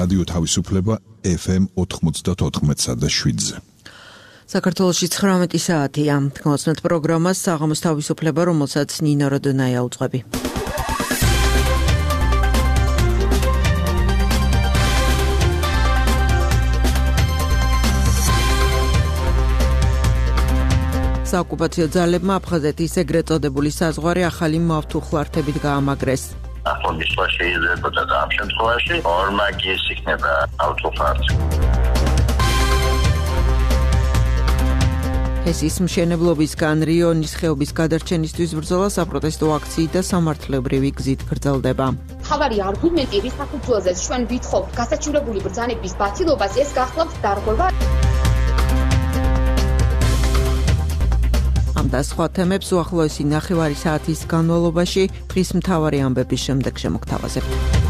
რადიო თავისუფლება FM 94.7-ზე. საქართველოში 19 საათია. გასვენთ პროგრამას საღამოს თავისუფლება, რომელსაც ნინო როდონაია უძღვები. საოკუპაციო ძალებმა აფხაზეთის ეგრეთ წოდებული საზღვარი ახალი მავთუხლართებით გაამაგრეს. ახალგაზრდა შეიძლებოდა და ამ შემთხვევაში ორმაგის იქნება ავტოფარტი. ეს ის მშენებლობისგან რიონის ხეობის გადარჩენისთვის ბრძოლა საპროტესტო აქციით და სამართლებრივი გზით გრძელდება. მთავარი არგუმენტი რის საფუძველზე ჩვენ ვითხოვთ გასაჩივრებული ბრძანების ბაცილობას, ეს გახლავთ დარღვევა. ამ და სხვა თემებს უახლოესი ნახევარი საათის განმავლობაში დღის მთავარი ამბების შემდეგ შემოგთავაზებთ.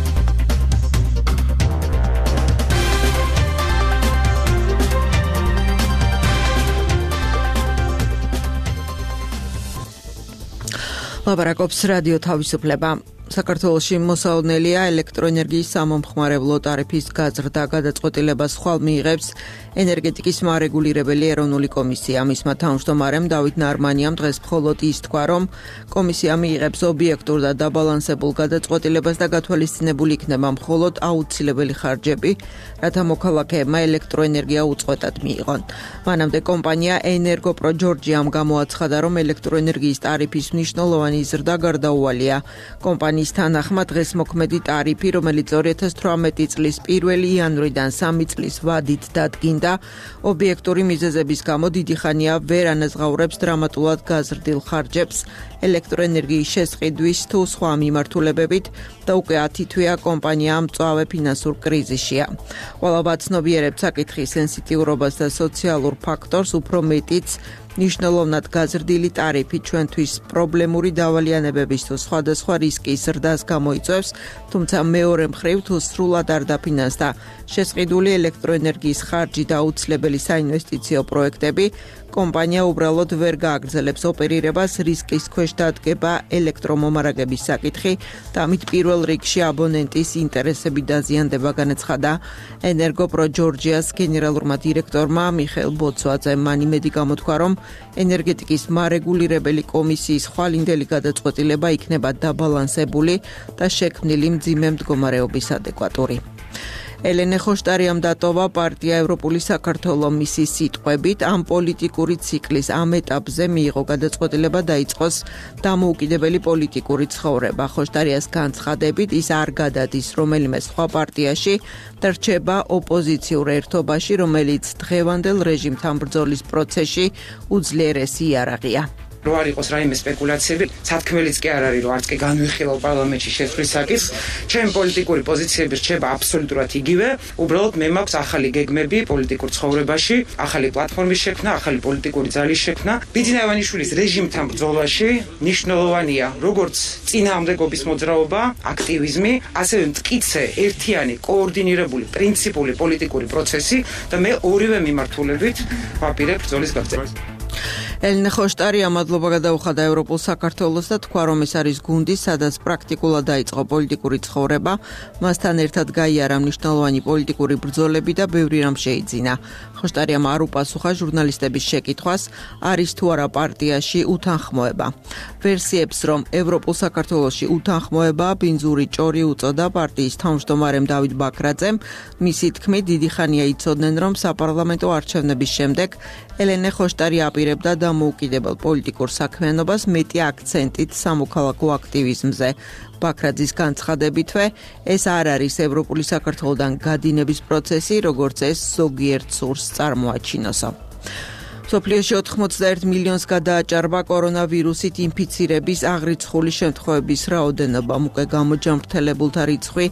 ლაპარაკობს რადიო თავისუფლება. საქართველოში მოსაოდნელია ელექტროენერგიის სამომხმარებლო ტარიფის გაზრდა გადაწყვეტილებას ხვალ მიიღებს ენერგეტიკის მარეგულირებელი ეროვნული კომისია. მისმა თავმჯდომარემ დავით ნარმანიამ დღეს მხოლოდ ის თქვა, რომ კომისია მიიღებს ობიექტურ და დაბალანსებულ გადაწყვეტილებას და გათვალისწინებული იქნება მხოლოდ აუცილებელი ხარჯები, რათა მოქალაქეებმა ელექტროენერგია უწყვეტად მიიღონ. მანამდე კომპანია ენერგოპრო ჯორჯიამ გამოაცხადა, რომ ელექტროენერგიის ტარიფის მნიშვნელოვანი ზრდა გარდაუვალია. კომპანიის თანახმად დღეს მოქმედი ტარიფი, რომელიც 2018 წლის 1 იანვრიდან 3 წლის ვადით დადგინდა, ობიექტური მიზეზების გამო დიდი ხანია ვერ ანაზღაურებს დრამატულად გაზრდილ ხარჯებს ელექტროენერგიის შესყიდვის თუ სხვა მიმართულებებით და უკვე 10 თვეა კომპანია მწვავე ფინანსურ კრიზისშია. ყველაფერს ცნობიერებს საკითხის სენსიტიურობას და სოციალურ ფაქტორს, უფრო მეტიც ნიშნულოვნად გაზრდილი ტარიფი ჩვენთვის პრობლემური დავალიანებების თუ სხვადასხვა რისკის ზრდას გამოიწვევს, თუმცა მეორე მხრივ თუ სრულად არ დაფინანსდა შესყიდული ელექტროენერგიის ხარჯი და აუცილებელი საინვესტიციო პროექტები, კომპანია უბრალოდ ვერ გააგრძელებს ოპერირებას, რისკის ქვეშ დადგება ელექტრომომარაგების საკითხი და ამით პირველ რიგში აბონენტის ინტერესები დაზიანდება, განაცხადა ენერგოპრო ჯორჯიას გენერალურმა დირექტორმა მიხეილ ბოცვაძემ. მან იმედი გამოთქვა, რომ ენერგეტიკის მარეგულირებელი კომისიის ხვალინდელი გადაწყვეტილება იქნება დაბალანსებული და შექმნილი მძიმე მდგომარეობის ადეკვატური. ელენე ხოშტარიამ დატოვა პარტია ევროპული საქართველო. მისი სიტყვებით, ამ პოლიტიკური ციკლის ამ ეტაპზე მიიღო გადაწყვეტილება დაიწყოს დამოუკიდებელი პოლიტიკური ცხოვრება. ხოშტარიას განცხადებით, ის არ გადადის რომელიმე სხვა პარტიაში და რჩება ოპოზიციურ ერთობაში, რომელიც დღევანდელ რეჟიმთან ბრძოლის პროცესში უძლიერესი იარაღია. რო არ იყოს რაიმე სპეკულაციები, სათქმელიც კი არ არის, რომ არც კი განვიხილავ პარლამენტში შეცვლის საკითხს, ჩემი პოლიტიკური პოზიციები რჩება აბსოლუტურად იგივე, უბრალოდ მე მაქვს ახალი გეგმები პოლიტიკურ ცხოვრებაში, ახალი პლატფორმის შექმნა, ახალი პოლიტიკური ძალის შექმნა. ბიძინა ივანიშვილის რეჟიმთან ბრძოლაში მნიშვნელოვანია როგორც წინააღმდეგობის მოძრაობა, აქტივიზმი, ასევე მტკიცე, ერთიანი, კოორდინირებული, პრინციპული პოლიტიკური პროცესი და მე ორივე მიმართულებით ვაპირებ ბრძოლის გაგრძელებას. ელენე ხოშტარია მადლობა გადაუხადა ევროპულ საქართველოს და თქვა, რომ ეს არის გუნდი, სადაც პრაქტიკულად დაიწყო პოლიტიკური ცხოვრება, მასთან ერთად გაიარა მნიშვნელოვანი პოლიტიკური ბრძოლები და ბევრი რამ შეიძინა. ხოშტარიამ არ უპასუხა ჟურნალისტების შეკითხვას, არის თუ არა პარტიაში უთანხმოება. ვერსიებს, რომ ევროპულ საქართველოში უთანხმოება ბინძური ჭორი უწოდა პარტიის თავმჯდომარემ დავით ბაქრაძემ, მისი თქმით, დიდი ხანია იცოდნენ, რომ საპარლამენტო არჩევნების შემდეგ ელენე ხოშტარი აპირებდა დამოუკიდებელ პოლიტიკურ საქმიანობას მეტი აქცენტით სამოქალაქო აქტივიზმზე. ბაქრაძის განცხადებითვე, ეს არ არის ევროპული საქართველოდან გადინების პროცესი, როგორც ეს ზოგიერთ სურს წარმოაჩინოსო. მსოფლიოში 81 მილიონს გადააჭარბა კორონავირუსით ინფიცირების აღრიცხული შემთხვევების რაოდენობა, უკვე გამოჯამრთელებულთა რიცხვი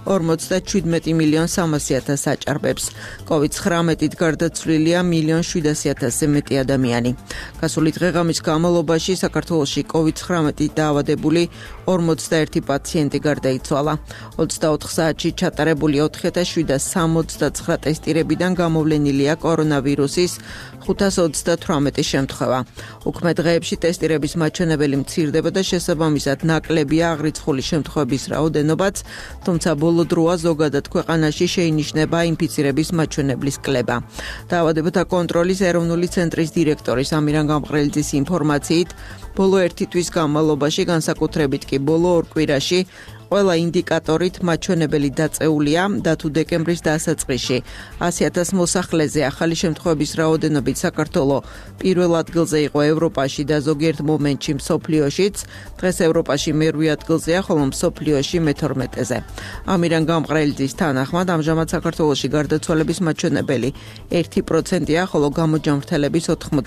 47 მილიონ 300.000 აჭარბებს. COVID-19-ით გარდაცვლილია 1,700,000-ზე მეტი ადამიანი. გასული დღე-ღამის განმავლობაში საქართველოში COVID-19-ით დაავადებული 41 პაციენტი გარდაიცვალა. 24 საათში ჩატარებული 4769 ტესტირებიდან გამოვლენილია კორონავირუსის 520 98 შემთხვევა. უქმე დღეებში ტესტირების მაჩვენებელი მცირდება და შესაბამისად ნაკლებია აღრიცხული შემთხვევების რაოდენობაც, თუმცა ბოლო დროა ზოგადად ქვეყანაში შეინიშნება ინფიცირების მაჩვენებლის კლება. დაავადებათა კონტროლის ეროვნული ცენტრის დირექტორის ამირან გამყრელიძის ინფორმაციით, ბოლო 1 თვის განმავლობაში, განსაკუთრებით კი ბოლო 2 კვირაში ყველა ინდიკატორით მაჩვენებელი დაწეულია და თუ დეკემბრის დასაწყისში 100,000 მოსახლეზე ახალი შემთხვევების რაოდენობით საქართველო პირველ ადგილზე იყო ევროპაში და ზოგიერთ მომენტში მსოფლიოშიც, დღეს ევროპაში მერვე ადგილზეა, ხოლო მსოფლიოში მე-12-ზე. ამირან გამყრელიძის თანახმად, ამჟამად საქართველოში გარდაცვალების მაჩვენებელი 1%-ია, ხოლო გამოჯანმრთელების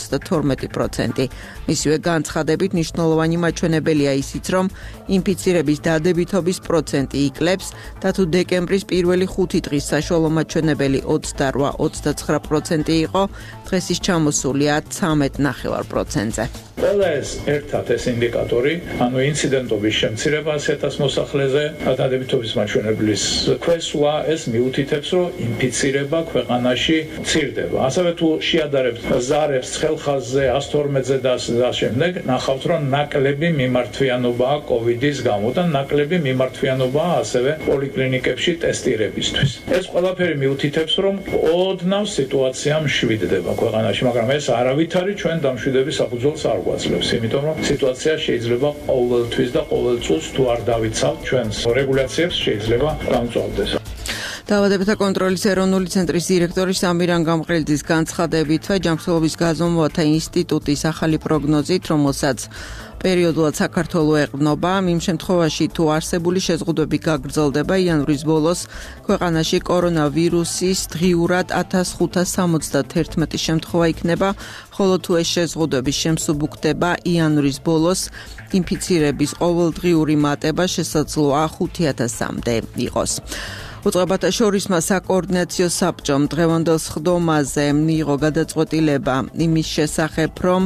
92%. მისივე განცხადებით მნიშვნელოვანი მაჩვენებელია ისიც, რომ ინფიცირების დადებითობის პროცენტი იკლებს და თუ დეკემბრის პირველი 5 დღის საშუალო მაჩვენებელი 28-29% იყო, დღეს ის ჩამოსულია 13.9%-ზე. ყველა ერთად ეს ინდიკატორი, ანუ ინციდენტობის შემცირება 100,000 მოსახლეზე, დადებითობის მაჩვენებლის ქვესვა, ეს მიუთითებს, რომ ინფიცირება ქვეყანაში მცირდება. ასევე თუ შეადარებთ ზარებს ხელხაზზე 112-ზე და შემდეგ, ნახავთ, რომ ნაკლები მიმართვიანობაა COVID-ის გამო და ნაკლები მიმართვიანობაა ასევე პოლიკლინიკებში ტესტირებისთვის. ეს ყველაფერი მიუთითებს, რომ ოდნავ სიტუაცია მშვიდდება ქვეყანაში, მაგრამ ეს არავითარი ჩვენ დამშვიდების საფუძველს არ გვაძლევს, იმიტომ რომ სიტუაცია შეიძლება ყოველთვის და ყოველ წუთს თუ არ დავიცავთ ჩვენს რეგულაციებს შეიძლება გამწვავდეს. დაავადებათა კონტროლის ეროვნული ცენტრის დირექტორის ამირან გამყრელიძის განცხადებით, ჯანმრთელობის გაზომვათა ინსტიტუტის ახალი პროგნოზით, რომელსაც პერიოდულად საქართველო ეყრდნობა, იმ შემთხვევაში თუ არსებული შეზღუდვები გაგრძელდება, იანვრის ბოლოს ქვეყანაში კორონავირუსის დღიურად 1571 შემთხვევა იქნება, ხოლო თუ ეს შეზღუდვები შემსუბუქდება, იანვრის ბოლოს ინფიცირების ყოველდღიური მატება შესაძლოა 5,000-მდე იყოს. უწყებათა შორისმა საკოორდინაციო საბჭომ დღევანდელ სხდომაზე მიიღო გადაწყვეტილება იმის შესახებ, რომ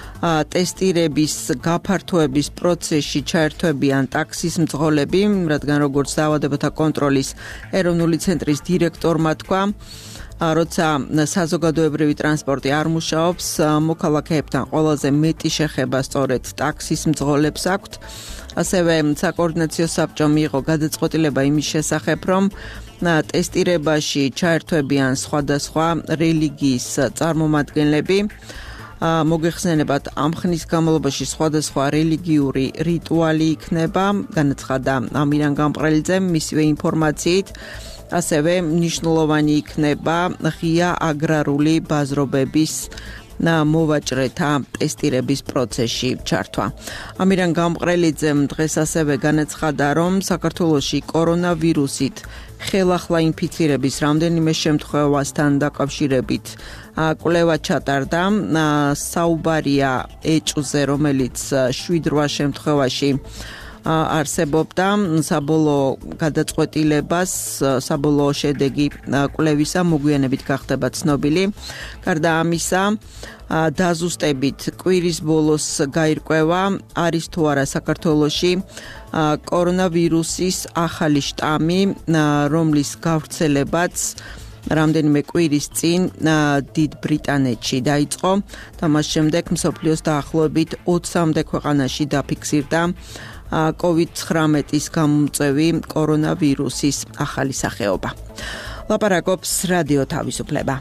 ტესტირების გაფართოების პროცესში ჩაერთვებიან ტაქსის მძღოლები, რადგან როგორც დაავადებათა კონტროლის ეროვნული ცენტრის დირექტორმა თქვა, როცა საზოგადოებრივი ტრანსპორტი არ მუშაობს, მოქალაქეებთან ყველაზე მეტი შეხება სწორედ ტაქსის მძღოლებს აქვთ. ასევე საკოორდინაციო საბჭომ მიიღო გადაწყვეტილება იმის შესახებ, რომ ტესტირებაში ჩაერთვებიან სხვადასხვა რელიგიის წარმომადგენლები. მოგეხსენებათ, ამ ხნის განმავლობაში სხვადასხვა რელიგიური რიტუალი იქნება, განაცხადა ამირან გამყრელიძემ მისივე ინფორმაციით. ასევე მნიშვნელოვანი იქნება ღია აგრარული ბაზრობების მოვაჭრეთა ტესტირების პროცესში ჩართვა. ამირან გამყრელიძემ დღეს ასევე განაცხადა, რომ საქართველოში კორონავირუსით ხელახლა ინფიცირების რამდენიმე შემთხვევასთან დაკავშირებით კვლევა ჩატარდა. საუბარია ეჭვზე, რომელიც 7-8 შემთხვევაში არსებობდა. საბოლოო გადაწყვეტილებას, საბოლოო შედეგი კვლევისა მოგვიანებით გახდება ცნობილი. გარდა ამისა, დაზუსტებით კვირის ბოლოს გაირკვევა, არის თუ არა საქართველოში კორონავირუსის ახალი შტამი, რომლის გავრცელებაც რამდენიმე კვირის წინ დიდ ბრიტანეთში დაიწყო და მას შემდეგ მსოფლიოს დაახლოებით 20-მდე ქვეყანაში დაფიქსირდა COVID-19-ის გამომწვევი კორონავირუსის ახალი სახეობა. ლაპარაკობს რადიო თავისუფლება.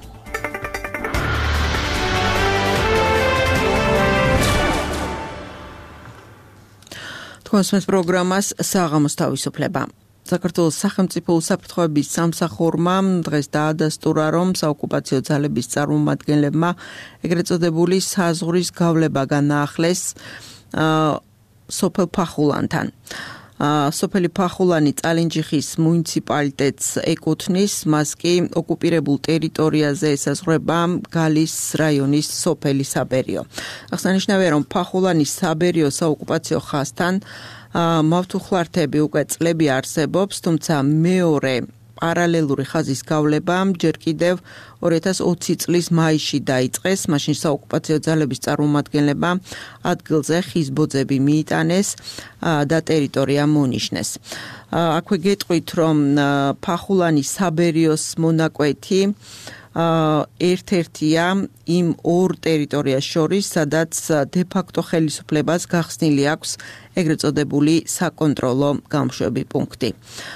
თქვენს პროგრამას საღამოს თავისუფლება. საქართველოს სახელმწიფო უსაფრთხოების სამსახურმა დღეს დაადასტურა, რომ საოკუპაციო ძალების წარმომადგენლებმა ეგრეთ წოდებული საზღვრის გავლება განაახლეს სოფელ ფახულანთან. სოფელი ფახულანი წალენჯიხის მუნიციპალიტეტს ეკუთვნის, მას კი ოკუპირებულ ტერიტორიაზე ესაზღვრება გალის რაიონის სოფელი საბერიო. აღსანიშნავია, რომ ფახულანის საბერიო საოკუპაციო ხაზთან მავთუხლართები უკვე წლები არსებობს, თუმცა მეორე პარალელური ხაზის გავლება ჯერ კიდევ 2020 წლის მაისში დაიწყეს, მაშინ საოკუპაციო ძალების წარმომადგენლებმა ადგილზე ხის ბოძები მიიტანეს და ტერიტორია მონიშნეს. აქვე გეტყვით, რომ ფახულანის საბერიოს მონაკვეთი ერთ-ერთია იმ ორ ტერიტორიას შორის, სადაც დე-ფაქტო ხელისუფლებას გახსნილი აქვს ეგრეთ წოდებული საკონტროლო გამშვები პუნქტი.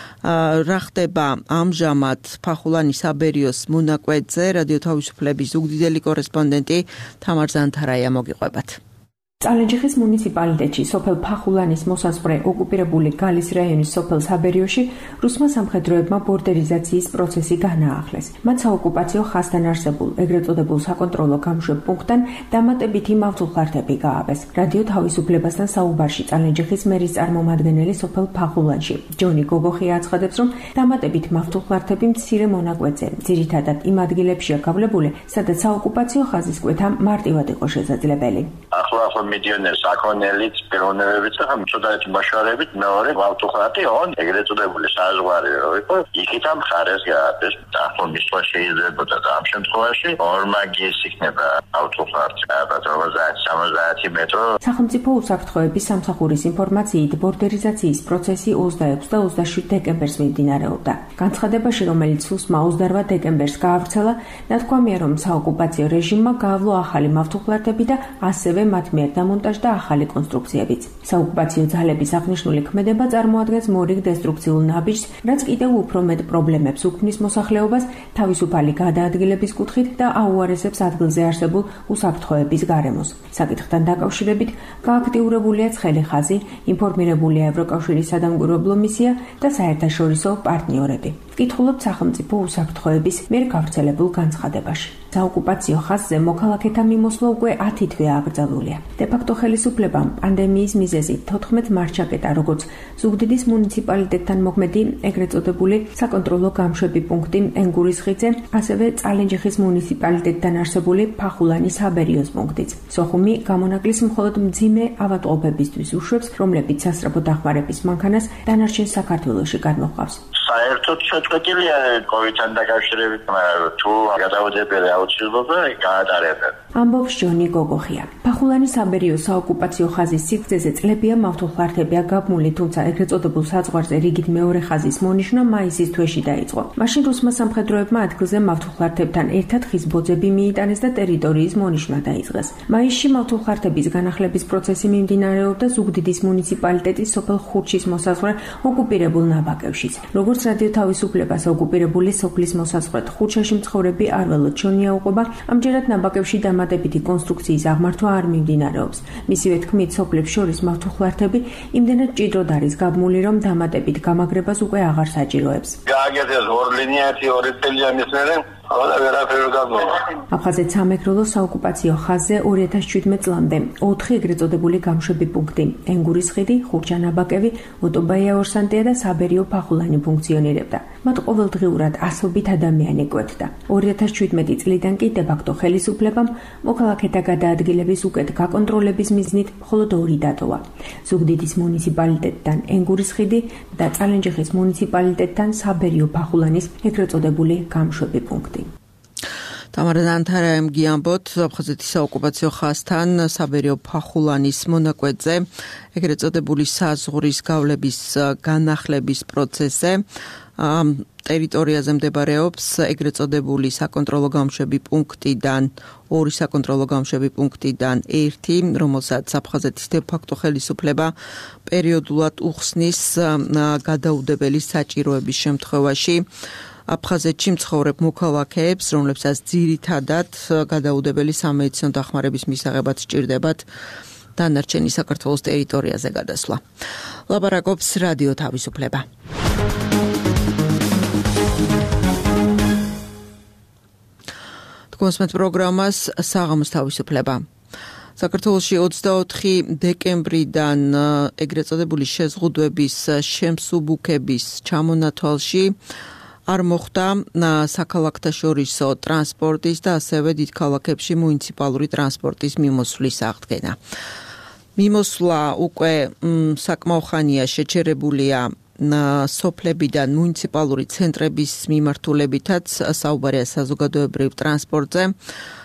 რა ხდება ამჟამად ფახულანის საბერიოს მონაკვეთზე, რადიო თავისუფლების ზუგდიდელი კორესპონდენტი თამარ ზანთარაია მოგიყვებათ. წალენჯიხის მუნიციპალიტეტში სოფელ ფახულანის მოსაზღვრე ოკუპირებული გალის რაიონის სოფელ საბერიოში რუსმა სამხედროებმა ბორდერიზაციის პროცესი განაახლეს. მათ საოკუპაციო ხაზთან არსებულ ეგრეთ წოდებულ საკონტროლო გამშვებ პუნქტთან დამატებითი მავთულხარდები გააბეს. რადიო თავისუფლებასთან საუბარში წალენჯიხის მერის წარმომადგენელი სოფელ ფახულანში ჯონი გოგოხი აცხადებს, რომ დამატებით მავთულხარდები მცირე მონაკვეთზე, ძირითადად იმ ადგილებშია გავლებული, სადაც საოკუპაციო ხაზის კვეთა მარტივად იყო შესაძლებელი. მილიონერ საქონელიც, პიროვნებებიც და მწოდაეთი მოშორებით მეორე ავტოხატი on ეგრეთ წოდებული საზღვარი რო იყო, იქით ამ ხარეს გაადეს. ახლა მისვლა შეიძლებოდა და ამ შემთხვევაში ორმაგის იქნება ავტოხატი, ალბათ 60 მეტრო. სახელმწიფო უსაფრთხოების სამსახურის ინფორმაციით ბორდერიზაციის პროცესი 26 და 27 დეკემბერს მიმდინარეობდა. განცხადებაში, რომელიც სუსმა 28 დეკემბერს გაავრცელა, ნათქვამია, რომ საოკუპაციო რეჟიმმა გაავლო ახალი მავთულხარდები და ასევე მათ მიერ დამონტაჟდა ახალი კონსტრუქციებიც. საოკუპაციო ძალების აღნიშნული ქმედება წარმოადგენს მორიგ დესტრუქციულ ნაბიჯს, რაც კიდევ უფრო მეტ პრობლემებს უქმნის მოსახლეობას თავისუფალი გადაადგილების კუთხით და აუარესებს ადგილზე არსებულ უსაფრთხოების გარემოს. საკითხთან დაკავშირებით გააქტიურებულია ცხელი ხაზი, ინფორმირებულია ევროკავშირის სადამკვირვებლო მისია და საერთაშორისო პარტნიორები. ვკითხულობთ სახელმწიფო უსაფრთხოების მიერ გავრცელებულ განცხადებაში. საოკუპაციო ხაზზე მოქალაქეთა მიმოსვლა უკვე 10 თვე აკრძალულია. დე-ფაქტო ხელისუფლებამ პანდემიის მიზეზით 14 მარტს აკეტა როგორც ზუგდიდის მუნიციპალიტეტთან მოქმედი ეგრეთ წოდებული საკონტროლო გამშვები პუნქტი ენგურის ხიდზე, ასევე წალენჯიხის მუნიციპალიტეტთან არსებული ფახულანის საბერიოს პუნქტიც. სოხუმი გამონაკლის მხოლოდ მძიმე ავადმყოფებისთვის უშვებს, რომლებიც სასწრაფო დახმარების მანქანას დანარჩენ საქართველოში გადმოჰყავს. საერთოდ შეწყვეტილია COVID-თან დაკავშირებით, მაგრამ თუ გადაუდებელი აუცილებლობა გაატარებენ. ამბობს ჯონი გოგოხია. ფახულანის საბერიოს საოკუპაციო ხაზის სიგრძეზე წლებია მავთულხარდებია გაბმული, თუმცა ეგრეთ წოდებულ საზღვარზე რიგით მეორე ხაზის მონიშნა მაისის თვეში დაიწყო. მაშინ რუსმა სამხედროებმა ადგილზე მავთულხარდებთან ერთად ხის ბოძები მიიტანეს და ტერიტორიის მონიშნა დაიწყეს. მაისში მავთულხარდების განახლების პროცესი მიმდინარეობდა ზუგდიდის მუნიციპალიტეტის სოფელ ხურჩის მოსაზღვრე ოკუპირებულ ნაბაგევშიც. როგორც რადიო თავისუფლებას ოკუპირებული სოფლის მოსაზღვრეთ ხურჩაში მცხოვრები არველოდ ჩონია უყვება, ამჯერად ნაბაგევში დამატებითი კონსტრუქციის აღმართვა არ მიმდინარეობს. მისივე თქმით, სოფლებს შორის მავთულხარდები იმდენად ჭიდროდ არის გაბმული, რომ დამატებით გამაგრებას უკვე აღარ საჭიროებს. გააგეთეს ორ ლინიათი ორი წელიანი მერე აფხაზეთ სამეგრელოს საოკუპაციო ხაზზე 2017 წლამდე 4 ეგრეთ წოდებული გამშვები პუნქტი ენგურის ხიდი, ხურჩანაბაკევი, ოტობაია ორსანტია და საბერიო ფახულანი ფუნქციონირებდა. მათ ყოველდღიურად ასობით ადამიანი კვეთდა. 2017 წლიდან კი დე-ფაქტო ხელისუფლებამ მოქალაქეთა გადაადგილების უკეთ გაკონტროლების მიზნით მხოლოდ 2 დატოვა. ზუგდიდის მუნიციპალიტეტთან ენგურის ხიდი და წალენჯიხის მუნიციპალიტეტთან საბერიო ფახულანის ეგრეთ წოდებული გამშვები პუნქტი. თამარ ზანთარაიამ გიამბოთ აფხაზეთის საოკუპაციო ხაზთან საბერიო ფახულანის მონაკვეთზე ეგრეთ წოდებული საზღვრის გავლების განახლების პროცესზე. ამ ტერიტორიაზე მდებარეობს ეგრეთ წოდებული საკონტროლო გამშვები პუნქტიდან, 2 საკონტროლო გამშვები პუნქტიდან 1, რომელსაც აფხაზეთის დე-ფაქტო ხელისუფლება პერიოდულად უხსნის გადაუდებელი საჭიროების შემთხვევაში. აფხაზეთში მცხოვრებ მოქალაქეებს, რომლებსაც ძირითადად გადაუდებელი სამედიცინო დახმარების მისაღებად სჭირდებათ დანარჩენი საქართველოს ტერიტორიაზე გადასვლა. ლაპარაკობს რადიო თავისუფლება. თქვენს პროგრამას საღამოს თავისუფლება. საქართველოში 24 დეკემბრიდან ეგრეთ წოდებული შეზღუდვების შემსუბუქების ჩამონათვალში არ მოხდა საქალაქთაშორისო ტრანსპორტის და ასევე დიდ ქალაქებში მუნიციპალური ტრანსპორტის მიმოსვლის აღდგენა. მიმოსვლა უკვე საკმაო ხანია შეჩერებულია სოფლებიდან მუნიციპალური ცენტრების მიმართულებითაც საუბარია საზოგადოებრივ ტრანსპორტზე.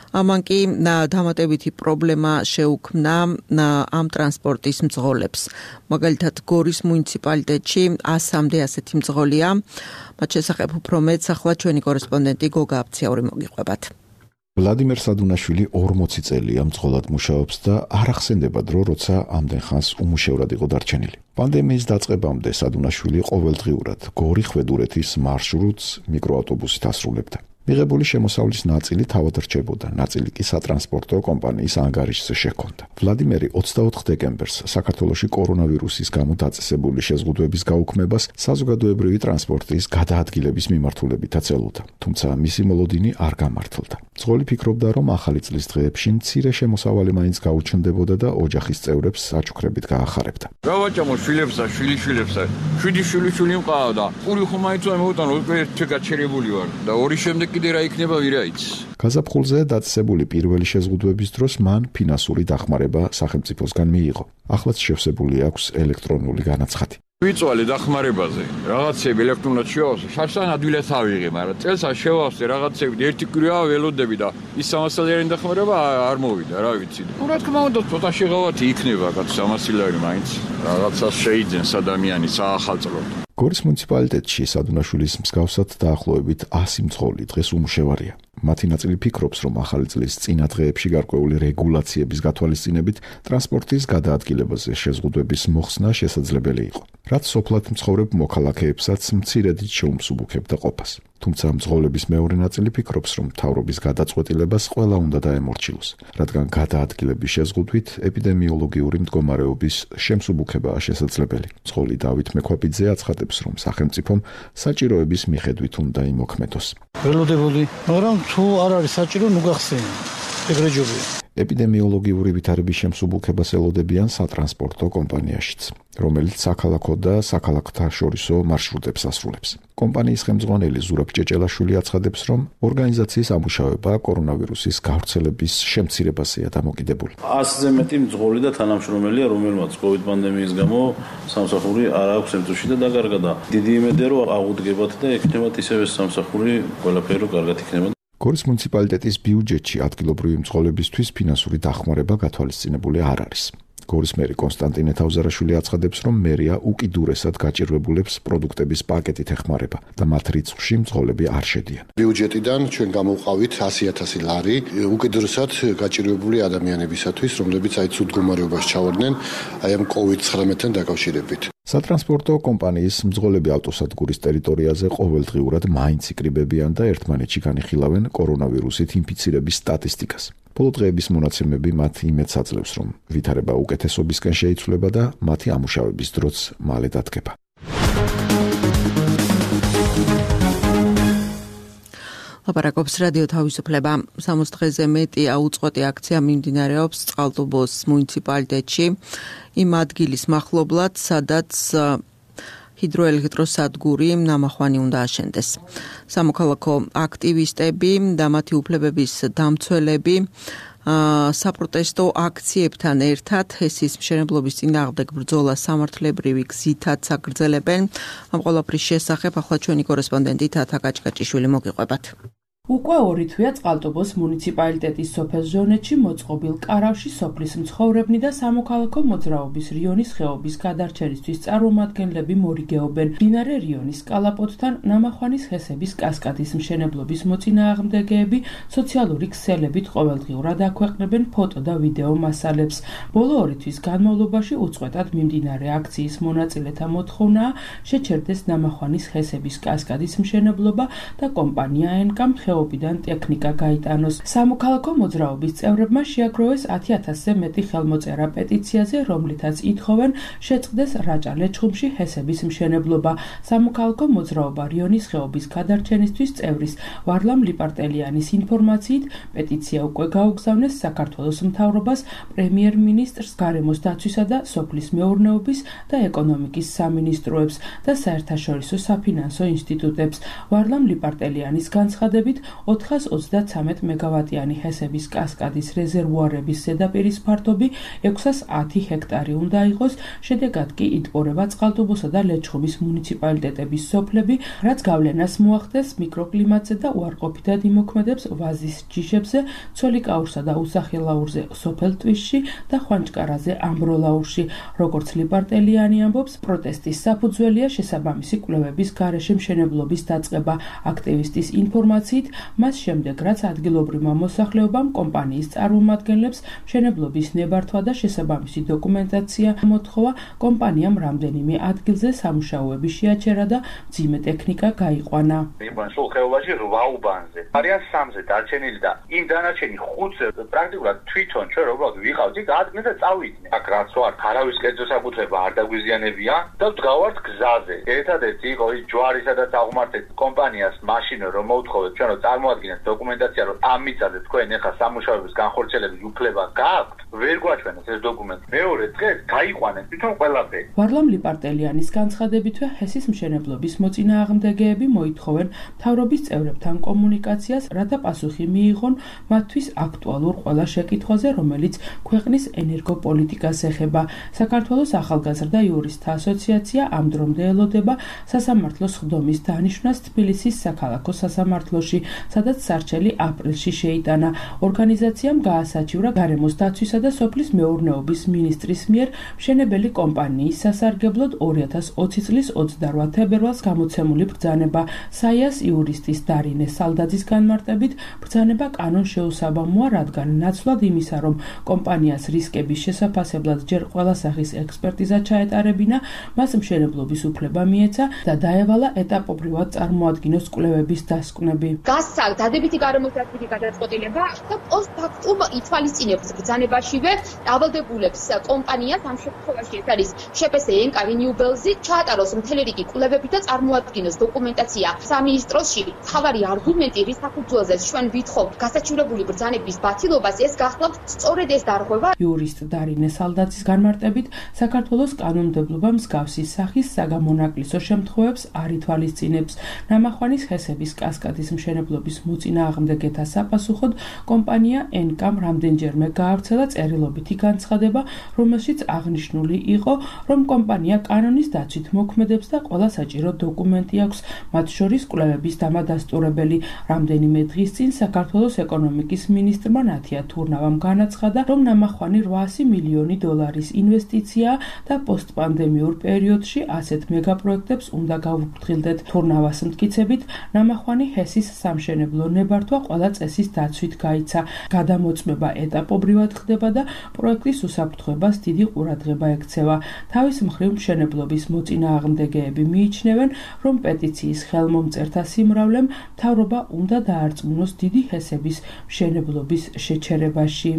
ამან კი დამატებითი პრობლემა შეუქმნა ამ ტრანსპორტის მძღოლებს. მაგალითად, გორის მუნიციპალიტეტში 100-მდე ასეთი მძღოლია. მათ შესახებ უფრო მეტს ახლა ჩვენი კორესპონდენტი გოგა აფციაური მოგიყვებათ. ვლადიმერ სადუნაშვილი 40 წელია მძღოლად მუშაობს და არ ახსენდება დრო, როცა ამდენ ხანს უმუშევრად იყო დარჩენილი. პანდემიის დაწყებამდე სადუნაშვილი ყოველდღიურად გორი-ხვედურეთის მარშრუტს მიკროავტობუსით ასრულებდა. მიღებული შემოსავლის ნაწილი თავად რჩებოდა, ნაწილი კი სატრანსპორტო კომპანიის ანგარიშზე შეჰქონდა. ვლადიმერი 24 დეკემბერს საქართველოში კორონავირუსის გამო დაწესებული შეზღუდვების გაუქმებას საზოგადოებრივი ტრანსპორტის გადაადგილების მიმართულებითაც ელოდა, თუმცა მისი მოლოდინი არ გამართლდა. მძღოლი ფიქრობდა, რომ ახალი წლის დღეებში მცირე შემოსავალი მაინც გაუჩნდებოდა და ოჯახის წევრებს საჩუქრებით გაახარებდა. გავაჭამო შვილებსა, შვილიშვილებსა, შვილი მყავდა. პური ხომ მაინც მოვუტანო, ერთი გაჩერებული ვარ და ორი შემდეგ კიდე რა იქნება ვირა იცის. გაზაფხულზე დაწესებული პირველი შეზღუდვების დროს მან ფინანსური დახმარება სახელმწიფოსგან მიიღო. ახლაც შევსებული აქვს ელექტრონული განაცხადი. ვიწვალე დახმარებაზე. რაღაცები ელექტრონულად შევავსე, შარშან ადვილად ავიღე, მაგრამ წელსაც შევავსე რაღაცები, ერთი კვირა ველოდები და ის 300 ლარიანი დახმარება არ მოვიდა, რა ვიცი. რა თქმა უნდა, ცოტა შეღავათი იქნება, კაც 300 ლარი მაინც. რაღაცას შეიძენს ადამიანი საახალწლოდ. გორის მუნიციპალიტეტში სადუნაშვილის მსგავსად დაახლოებით 100 მძღოლი დღეს უმუშევარია. მათი ნაწილი ფიქრობს, რომ ახალი წლის წინა დღეებში გარკვეული რეგულაციების გათვალისწინებით ტრანსპორტის გადაადგილებაზე შეზღუდვების მოხსნა შესაძლებელი იყო, რაც სოფლად მცხოვრებ მოქალაქეებსაც მცირედით შეუმსუბუქებდა ყოფას. თუმცა მძღოლების მეორე ნაწილი ფიქრობს, რომ მთავრობის გადაწყვეტილებას ყველა უნდა დაემორჩილოს, რადგან გადაადგილების შეზღუდვით ეპიდემიოლოგიური მდგომარეობის შემსუბუქებაა შესაძლებელი. მძღოლი დავით მექვაბიძე აცხადებს, რომ სახელმწიფომ საჭიროების მიხედვით უნდა იმოქმედოს. ველოდებული, მაგრამ თუ არ არის საჭირო, ნუ გახსენე. ეგრე ჯობია. ეპიდემიოლოგიური ვითარების შემსუბუქებას ელოდებიან სატრანსპორტო კომპანიაშიც, რომელიც საქალაქო და საქალაქთა შორისო მარშრუტებს ასრულებს. კომპანიის ხელმძღვანელი ზურაბ ჭეჭელაშვილი აცხადებს, რომ ორგანიზაციის ამუშავება კორონავირუსის გავრცელების შემცირებასეა დამოკიდებული. 100-ზე მეტი მძღოლი და თანამშრომელია, რომელმაც COVID პანდემიის გამო სამსახური არ აქვს ერთ წუთში და დაკარგა და დიდი იმედია, რომ აღუდგებათ და ექნებათ ისევე სამსახური, ყველაფერი კარგად იქნება. გორის მუნიციპალიტეტის ბიუჯეტში ადგილობრივი მძღოლებისთვის ფინანსური დახმარება გათვალისწინებული არ არის. გორის მერი კონსტანტინე თავზარაშვილი აცხადებს, რომ მერია უკიდურესად გაჭირვებულებს პროდუქტების პაკეტით ეხმარება და მათ რიცხვში მძღოლები არ შედიან. ბიუჯეტიდან ჩვენ გამოვყავით 100,000 ლარი უკიდურესად გაჭირვებული ადამიანებისათვის, რომლებიც ცუდ მდგომარეობაში ჩავარდნენ ამ COVID-19-თან დაკავშირებით. სატრანსპორტო კომპანიის მძღოლები ავტოსადგურის ტერიტორიაზე ყოველდღიურად მაინც იკრიბებიან და ერთმანეთში განიხილავენ კორონავირუსით ინფიცირების სტატისტიკას. ბოლო დღეების მონაცემები მათ იმედს აძლევს, რომ ვითარება უკეთესობისკენ შეიცვლება და მათი ამუშავების დროც მალე დადგება. ლაპარაკობს რადიო თავისუფლება. 60 დღეზე მეტი აუწყვეტი აქცია მიმდინარეობს წყალტუბოს მუნიციპალიტეტში, იმ ადგილის მახლობლად, სადაც ჰიდროელექტროსადგური ნამახვანი უნდა აშენდეს. სამოქალაქო აქტივისტები და მათი უფლებების დამცველები საპროტესტო აქციებთან ერთად ჰესის მშენებლობის წინააღმდეგ ბრძოლას სამართლებრივი გზითაც აგრძელებენ. ამ ყველაფრის შესახებ ახლა ჩვენი კორესპონდენტი თათა კაჭკაჭიშვილი მოგიყვებათ. უკვე ორი თვეა წყალტუბოს მუნიციპალიტეტის სოფელ ჟონეთში მოწყობილ კარავში სოფლის მცხოვრებნი და სამოქალაქო მოძრაობის რიონის ხეობის გადარჩენისთვის წარმომადგენლები მორიგეობენ. მდინარე რიონის კალაპოტთან ნამახვანის ჰესების კასკადის მშენებლობის მოწინააღმდეგეები სოციალური ქსელებით ყოველდღიურად აქვეყნებენ ფოტო და ვიდეო მასალებს. ბოლო ორი თვის განმავლობაში უწყვეტად მიმდინარე აქციის მონაწილეთა მოთხოვნაა შეჩერდეს ნამახვანის ჰესების კასკადის მშენებლობა და კომპანია ენკამ ობიდან ტექნიკა გაიტანოს. სამოქალაქო მოძრაობის წევრებმა შეაგროვეს 10,000-ზე მეტი ხელმოწერა პეტიციაზე, რომლითაც ითხოვენ შეწყდეს რაჭა-ლეჩხუმში ჰესების მშენებლობა. სამოქალაქო მოძრაობა რიონის ხეობის გადარჩენისთვის წევრის ვარლამ ლიპარტელიანის ინფორმაციით პეტიცია უკვე გაუგზავნეს საქართველოს მთავრობას, პრემიერ-მინისტრს, გარემოს დაცვისა და სოფლის მეურნეობის და ეკონომიკის სამინისტროებს და საერთაშორისო საფინანსო ინსტიტუტებს. ვარლამ ლიპარტელიანის განცხადებით 433 მეგავატიანი ჰესების კასკადის რეზერვუარების ზედაპირის ფართობი 610 ჰექტარი უნდა იყოს, შედეგად კი იტბორება წყალტუბოსა და ლეჩხუმის მუნიციპალიტეტების სოფლები, რაც გავლენას მოახდენს მიკროკლიმატზე და უარყოფითად იმოქმედებს ვაზის ჯიშებზე, ცოლიკაურსა და უსახელაურზე სოფელ ტვისში და ხვანჭკარაზე ამბროლაურში. როგორც ლიპარტელიანი ამბობს, პროტესტის საფუძველია შესაბამისი კვლევების გარეშე მშენებლობის დაწყება. აქტივისტის ინფორმაციით, მას შემდეგ, რაც ადგილობრივმა მოსახლეობამ კომპანიის წარმომადგენლებს მშენებლობის ნებართვა და შესაბამისი დოკუმენტაცია მოთხოვა, კომპანიამ რამდენიმე ადგილზე სამუშაოები შეაჩერა და მძიმე ტექნიკა გაიყვანა. სულ ხეობაში 8 უბანზე. არიან 3-ზე დარჩენილი და იმ დანარჩენი 5-ზე პრაქტიკულად თვითონ ჩვენ უბრალოდ ვიყავთ იქ ადგილზე და წავიდნენ. აქ რაც ვარ, არავის კერძო საკუთრება არ დაგვიზიანებია და ვდგავართ გზაზე. ერთადერთი იყო ის ჯვარი, სადაც აღმართეთ კომპანიას მაშინ რომ მოუთხოვეთ ჩვენ რომ წარმოადგინეთ დოკუმენტაცია, რომ ამ მიწაზე თქვენ ახლა სამუშაოების განხორციელების უფლება გააქვთ, ვერ გვაჩვენეთ ეს დოკუმენტი. მეორე დღეს გაიყვანეთ თვითონ ყველაფერი. ვარლამ ლიპარტელიანის განცხადებითვე ჰესის მშენებლობის მოწინააღმდეგეები მოითხოვენ მთავრობის წევრებთან კომუნიკაციას, რათა პასუხი მიიღონ მათთვის აქტუალურ ყველა შეკითხვაზე, რომელიც ქვეყნის ენერგოპოლიტიკას ეხება. საქართველოს ახალგაზრდა იურისტთა ასოციაცია ამ დრომდე ელოდება სასამართლოს ხდომის დანიშვნას თბილისის საქალაქო სასამართლოში, სადაც სარჩელი აპრილში შეიტანა. ორგანიზაციამ გაასაჩივრა გარემოს დაცვისა და სოფლის მეურნეობის მინისტრის მიერ მშენებელი კომპანიის სასარგებლოდ 2020 წლის 28 თებერვალს გამოცემული ბრძანება. საიას იურისტის დარინე სალდაძის განმარტებით, ბრძანება კანონშეუსაბამოა, რადგან ნაცვლად იმისა, რომ კომპანიას რისკების შესაფასებლად ჯერ ყველა სახის ექსპერტიზა ჩაეტარებინა, მას მშენებლობის უფლება მიეცა და დაევალა ეტაპობრივად წარმოადგინოს კვლევების დასკვნები. გასცა დადებითი გარემოს დაცვის გადაწყვეტილება და პოსტფაქტუმ ითვალისწინებს ბრძანებაშივე დავალდებულებს კომპანიას ამ შემთხვევაში ეს არის შეპეს ენკა რენიუბელზი ჩაატაროს მთელი რიგი კვლევები და წარმოადგინოს დოკუმენტაცია. სამინისტროში თავარი არგუმენტი, რის საფუძველზეც ჩვენ ვითხოვთ გასაჩივრებული ბრძანების ბათილობას, ეს გახლავთ სწორედ ეს დარღვევა. იურისტ დარინე სალდაძის განმარტებით, საქართველოს კანონმდებლობა მსგავსი სახის საგამონაკლისო შემთხვევებს არ ითვალისწინებს. ნამახვანის ჰესების კასკადის მშენებლობის მოწინააღმდეგეთა საპასუხოდ კომპანია ენკამ რამდენჯერმე გაავრცელა წერილობითი განცხადება, რომელშიც აღნიშნული იყო, რომ კომპანია კანონის დაცვით მოქმედებს და ყველა საჭირო დოკუმენტი აქვს, მათ შორის კვლევების დამადასტურებელი. რამდენიმე დღის წინ საქართველოს ეკონომიკის მინისტრმა ნათია თურნავამ განაცხადა, რომ ნამახვანი 800 მილიონი დოლარის ინვესტიცია და პოსტპანდემიურ პერიოდში ასეთ მეგაპროექტებს უნდა გავუფრთხილდეთ. თურნავას მტკიცებით, ნამახვანი ჰესის სამშენებლო ნებართვა ყველა წესის დაცვით გაიცა. გადამოწმება ეტაპობრივად ხდება და პროექტის უსაფრთხოებას დიდი ყურადღება ექცევა. თავის მხრივ მშენებლობის მოწინააღმდეგეები მიიჩნევენ, რომ პეტიციის ხელმომწერთა სიმრავლემ მთავრობა უნდა დაარწმუნოს დიდი ჰესების მშენებლობის შეჩერებაში.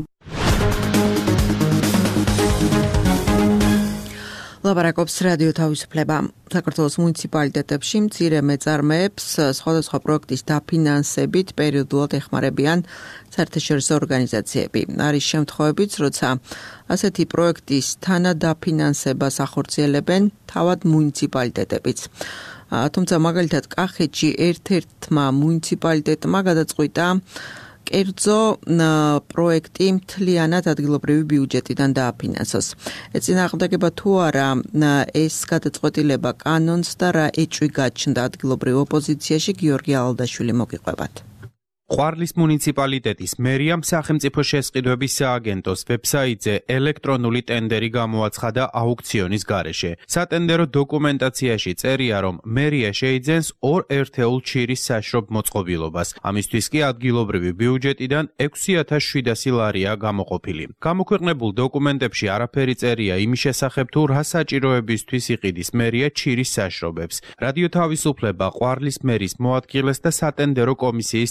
ლაპარაკობს რადიო თავისუფლება. საქართველოს მუნიციპალიტეტებში მცირე მეწარმეებს სხვადასხვა პროექტის დაფინანსებით პერიოდულად ეხმარებიან საერთაშორისო ორგანიზაციები. არის შემთხვევებიც, როცა ასეთი პროექტის თანადაფინანსებას ახორციელებენ თავად მუნიციპალიტეტებიც. თუმცა მაგალითად კახეთში ერთ-ერთმა მუნიციპალიტეტმა გადაწყვიტა კერძო პროექტი მთლიანად ადგილობრივი ბიუჯეტიდან დააფინანსოს. ეწინააღმდეგება თუ არა ეს გადაწყვეტილება კანონს და რა ეჭვი გაჩნდა ადგილობრივ ოპოზიციაში, გიორგი ალდაშვილი მოგიყვებათ. ყვარლის მუნიციპალიტეტის მერიამ სახელმწიფო შესყიდვების სააგენტოს ვებსაიტზე ელექტრონული ტენდერი გამოაცხადა აუქციონის გარეშე. სატენდერო დოკუმენტაციაში წერია, რომ მერია შეიძენს 2 ერთეულ ჩირის საშრობ მოწყობილობას. ამისთვის კი ადგილობრივი ბიუჯეტიდან 6700 ლარია გამოყოფილი. გამოქვეყნებულ დოკუმენტებში არაფერი წერია იმის შესახებ, თუ რა საჭიროებისთვის იყიდის მერია ჩირის საშრობებს. რადიო თავისუფლება ყვარლის მერის მოადგილეს და სატენდერო კომისიის თავმჯდომარეს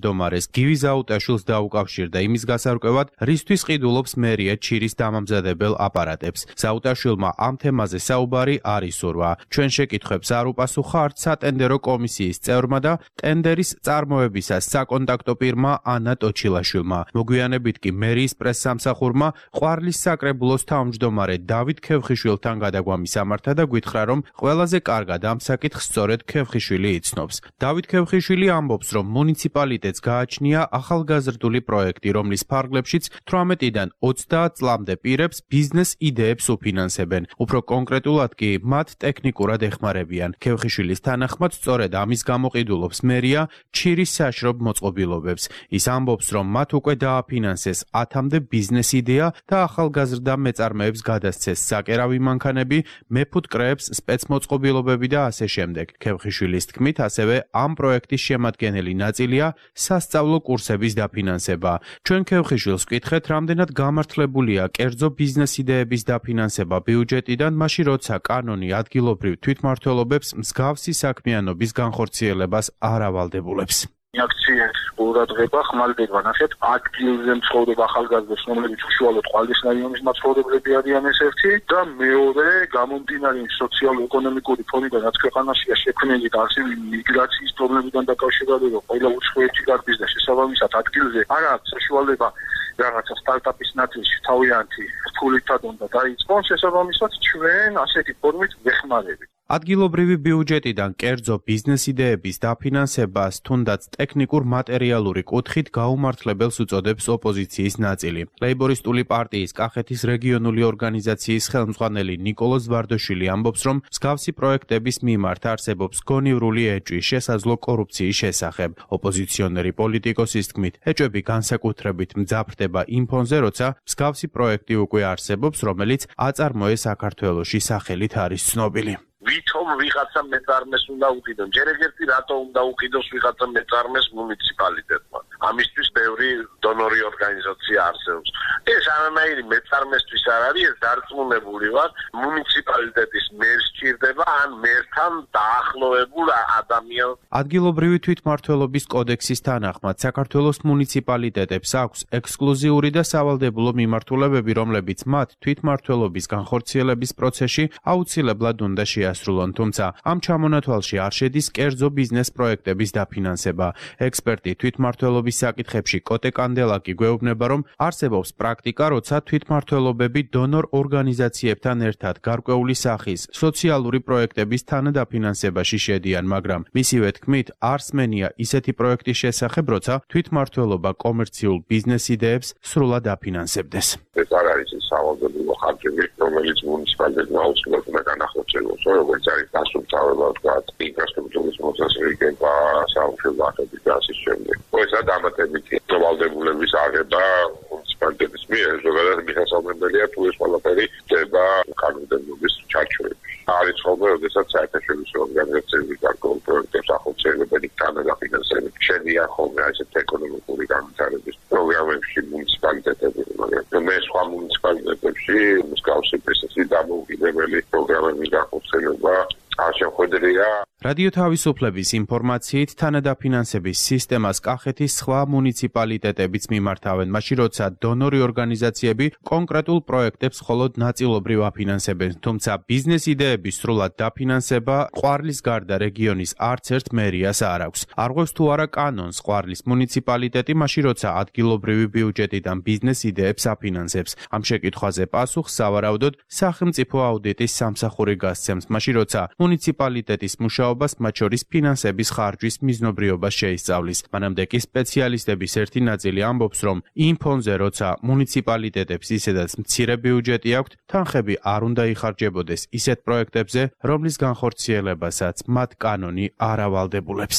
თავმჯდომარეს გივი ზაუტაშვილს დაუკავშირდა იმის გასარკვევად, რისთვის ყიდულობს მერია ჩირის დამამზადებელ აპარატებს. ზაუტაშვილმა ამ თემაზე საუბარი არ ისურვა. ჩვენ შეკითხვებს არ უპასუხა არც სატენდერო კომისიის წევრმა და ტენდერის წარმოებისას საკონტაქტო პირმა ანა ტოჩილაშვილმა. მოგვიანებით კი მერიის პრესსამსახურმა ყვარლის საკრებულოს თავმჯდომარე დავით ქევხიშვილთან გადაგვამის ამართა და გვითხრა, რომ ყველაზე კარგად ამ საკითხს სწორედ ქევხიშვილი იცნობს. დავით ქევხიშვილი ამბობს, რომ მუნიციპალიტეტს გააჩნია ახალგაზრდული პროექტი, რომლის ფარგლებშიც 18-დან 30 წლამდე პირებს ბიზნეს იდეებს უფინანსებენ. უფრო კონკრეტულად კი მათ ტექნიკურად ეხმარებიან. ქევხიშვილის თანახმად სწორედ ამის გამო ყიდულობს მერია ჩირის საშრობ მოწყობილობებს. ის ამბობს, რომ მათ უკვე დააფინანსეს 10-მდე ბიზნეს იდეა და ახალგაზრდა მეწარმეებს გადასცეს საკერავი მანქანები, მეფუტკრეებს სპეცმოწყობილობები და ასე შემდეგ. ქევხიშვილის თქმით, ასევე ამ პროექტის შემადგენელი ნაწილია სასწავლო კურსების დაფინანსება. ჩვენ ქევხიშვილს ვკითხეთ, რამდენად გამართლებულია კერძო ბიზნეს იდეების დაფინანსება ბიუჯეტიდან, მაშინ როცა კანონი ადგილობრივ თვითმმართველობებს მსგავსი საქმიანობის განხორციელებას არ ავალდებულებს. აქციების ყურადღება ხმალდება ნახეთ ადგილზე მცხოვრებ ახალგაზრდებს, რომლებიც უშუალოდ ყვალის რაიონის მაცხოვრებლები არიან ეს-ერთი და მეორე გამომდინარე სოციალურ-ეკონომიკური ფონიდან რაც ქვეყანაშია შექმნილი და არსებული მიგრაციის პრობლემიდან დაკავშირებით ყველა უცხოეთი გარბის და შესაბამისად ადგილზე არ აქვს საშუალება რაღაცა სტარტაპის ნაწილში თავიანთი ფულითად უნდა დაიწყონ, შესაბამისად ჩვენ ასეთი ფორმით ვეხმარებით. ადგილობრივი ბიუჯეტიდან კერძო ბიზნეს იდეების დაფინანსებას თუნდაც ტექნიკურ-მატერიალური კუთხით გაუმართლებელს უწოდებს ოპოზიციის ნაწილი. ლეიბორისტული პარტიის კახეთის რეგიონული ორგანიზაციის ხელმძღვანელი ნიკოლოზ ვარდოშვილი ამბობს, რომ მსგავსი პროექტების მიმართ არსებობს გონივრული ეჭვი შესაძლო კორუფციის შესახებ. ოპოზიციონერი პოლიტიკოსის თქმით, ეჭვები განსაკუთრებით მძაფრდება იმ ფონზე, როცა მსგავსი პროექტი უკვე არსებობს, რომელიც აწარმოეს საქართველოში სახელით არის ცნობილი. ვითომ ვიღაცა მეწარმეს უნდა უყიდონ. ჯერ ერთი რატო უნდა უყიდოს ვიღაცა მეწარმეს მუნიციპალიტეტმა? ამისთვის ბევრი დონორი ორგანიზაცია არსებობს. ეს არანაირი მეწარმესთვის არ არის, ეს დარწმუნებული ვარ, მუნიციპალიტეტის მერს სჭირდება ან მერთან დაახლოებულ ადამიანს. ადგილობრივი თვითმმართველობის კოდექსის თანახმად საქართველოს მუნიციპალიტეტებს აქვს ექსკლუზიური და სავალდებულო მიმართულებები, რომლებიც მათ თვითმმართველობის განხორციელების პროცესში აუცილებლად უნდა შეასრულონ, თუმცა ამ ჩამონათვალში არ შედის კერძო ბიზნეს პროექტების დაფინანსება. ექსპერტი თვითმმართველობის საკითხებში კოტე კანდელაკი გვეუბნება, რომ არსებობს პრაქტიკა, როცა თვითმმართველობები დონორ ორგანიზაციებთან ერთად გარკვეული სახის სოციალური პროექტების თანადაფინანსებაში შედიან, მაგრამ მისივე თქმით, არსმენია ისეთი პროექტის შესახებ, როცა თვითმმართველობა კომერციულ ბიზნეს იდეებს სრულად აფინანსებდეს. ეს არ არის სავალდებულო ხარჯები, რომელიც მუნიციპალიტეტმა აუცილებლად უნდა განახორციელოს, როგორც არის დასუფთავება, ვთქვათ, ინფრასტრუქტურის მოწესრიგება, სამხედრო ახალების და ასე შემდეგ. ეს დამატებითი ვალდებულების აღება მუნიციპალიტეტის მიერ ზოგადად მიხასიათებელია, თუ ეს ყველაფერი ხდება კანონმდებლობის ჩარჩოებში. არის ხოლმე, როდესაც საერთაშორისო ორგანიზაციების გარკვეულ პროექტებს ახორციელებენ თანადაფინანსებით. შედიან ხოლმე ასეთ ეკონომიკური განვითარების პროგრამებში მუნიციპალიტეტები, მაგრამ მე სხვა მუნიციპალიტეტებში მსგავსი პრესესი დამოუკიდებელი პროგრამების განხორციელება არ შეხვედრია. რადიო თავისუფლების ინფორმაციით თანადაფინანსების სისტემას კახეთის სხვა მუნიციპალიტეტებიც მიმართავენ, მაშინ როცა დონორი ორგანიზაციები კონკრეტულ პროექტებს მხოლოდ ნაწილობრივ აფინანსებენ, თუმცა ბიზნეს იდეების სრულად დაფინანსება ყვარლის გარდა რეგიონის არც ერთ მერიას არ აქვს. არღვევს თუ არა კანონს ყვარლის მუნიციპალიტეტი, მაშინ როცა ადგილობრივი ბიუჯეტიდან ბიზნეს იდეებს აფინანსებს. ამ შეკითხვაზე პასუხს სავარაუდოდ სახელმწიფო აუდიტის სამსახური გასცემს, მაშინ როცა მუნიციპალიტეტის მუშაობას მათ შორის ფინანსების ხარჯვის მიზნობრიობას შეისწავლის. მანამდე კი სპეციალისტების ერთი ნაწილი ამბობს, რომ იმ ფონზე, როცა მუნიციპალიტეტებს ისედაც მცირე ბიუჯეტი აქვთ, თანხები არ უნდა იხარჯებოდეს ისეთ პროექტებზე, რომლის განხორციელებასაც მათ კანონი არ ავალდებულებს.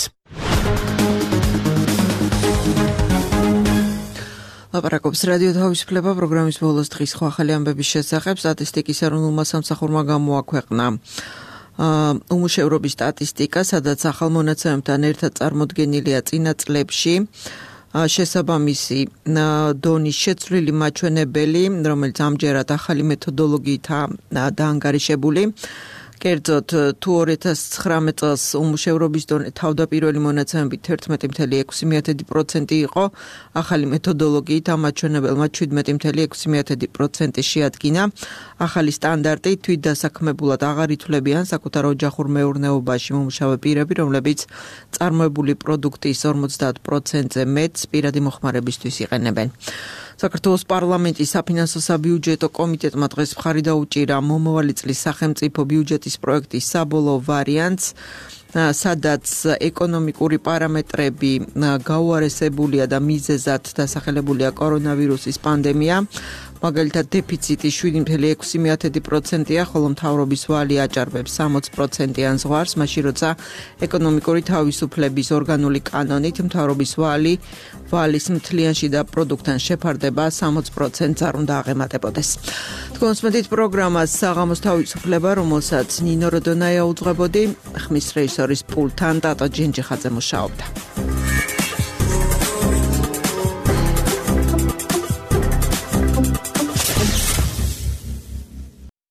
ლაპარაკობს რადიო თავისუფლება პროგრამის ბოლოს დღის ახალი ამბების შესახებ. სტატისტიკის ეროვნულმა სამსახურმა გამოაქვეყნა უმუშევრობის სტატისტიკა, სადაც ახალ მონაცემებთან ერთად წარმოდგენილია წინა წლებში შესაბამისი დონის შეცვლილი მაჩვენებელი, რომელიც ამჯერად ახალი მეთოდოლოგიითაა დაანგარიშებული. კერძოდ თუ 2019 წელს უმუშევრობის დონე თავდაპირველი მონაცემებით 11.6% იყო, ახალი მეთოდოლოგიით ამ მაჩვენებელმა 17.6% შეადგინა. ახალი სტანდარტი თვითდასაქმებულად აღარ ითვლებიან საკუთარ ოჯახურ მეურნეობაში მომუშავე პირები, რომლებიც წარმოებული პროდუქტის 50%-ზე მეტს პირადი მოხმარებისთვის იყენებენ. საქართველოს პარლამენტის საფინანსო საბიუჯეტო კომიტეტმა დღეს მხარი დაუჭირა მომავალი წლის სახელმწიფო ბიუჯეტის პროექტის საბოლოო ვარიანტს, სადაც ეკონომიკური პარამეტრები გაუარესებულია და მიზეზად დასახელებულია კორონავირუსის პანდემია. მაგალითად, დეფიციტი 7.6%-ია, ხოლო მთავრობის ვალი აჭარბებს 60%-იან ზღვარს, მაშინ როცა ეკონომიკური თავისუფლების ორგანული კანონით მთავრობის ვალის მთლიანში და პროდუქტთან შეფარდება 60%-ს არ უნდა აღემატებოდეს. თქვენსმენთ პროგრამას საღამოს თავისუფლება, რომელსაც ნინო როდონაია უძღვებოდი, ხმის რეჟისორის პულტთან ტატო ჯინჯიხაძე მუშაობდა.